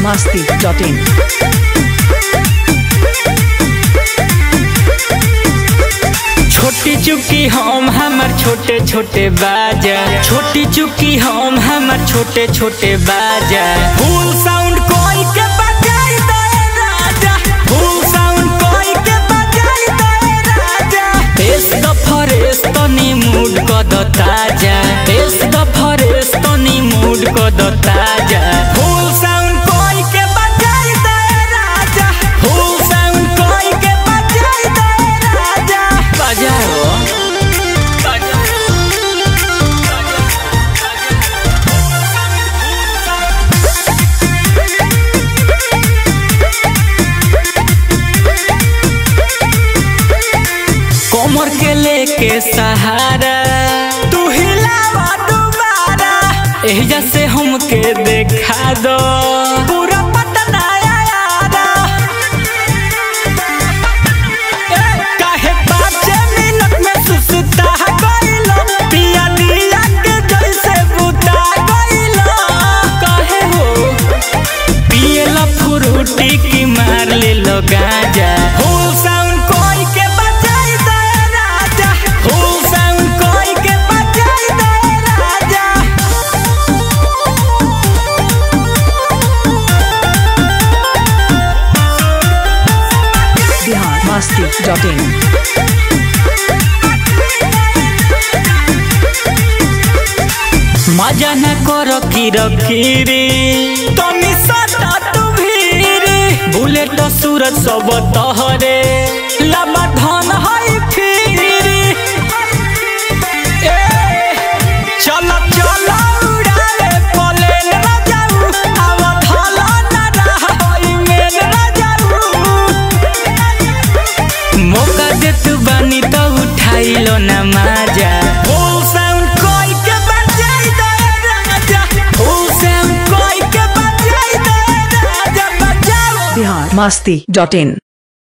biharmasti.in। छोटी चुकी हम हमर छोटे छोटे बाजा, छोटी चुकी हम हमर छोटे छोटे बाजा। फुल साउंड कोई के बजाई दे राजा, फुल साउंड कोई के बजाई दे राजा। टेस्ट द फॉरेस्ट तनी मूड को द ताजा, टेस्ट द फॉरेस्ट तनी मूड को द ताजा। फुल साउंड कोई के बजाई दे राजा, फुल साउंड कोई के बजाई दे राजा। बजाओ कमर के लेके सहारा, तू हिलावा दोबारा। एहिजा से हमके देखा दो पूरा पटना यारा। काहे 5 मिनट में सुस्ता गइलो, पिया दिया के जैसे बुता गइलो। काहे हो पियला फ्रूटी की मार ले लो गांजा। फुल साउंड कोई के बजाई दे राजा, फुल साउंड कोई के बजाई दे राजा। biharmasti.in। मजा न करो किरकिरी, तनी सटा तू भीरी। बुलेट सूरज सब तहरे लबा धन है फिरी। चलो चलो उड़ावे प्लेन न जाऊ, आव ढाला न रही मेल न जाऊ। मौका दे तू बानी तो उठाई लो न मजा। फुल साउंड कोई के बजाई दे राजा, फुल साउंड कोई के बजाई दे राजा। बजाओ biharmasti.in।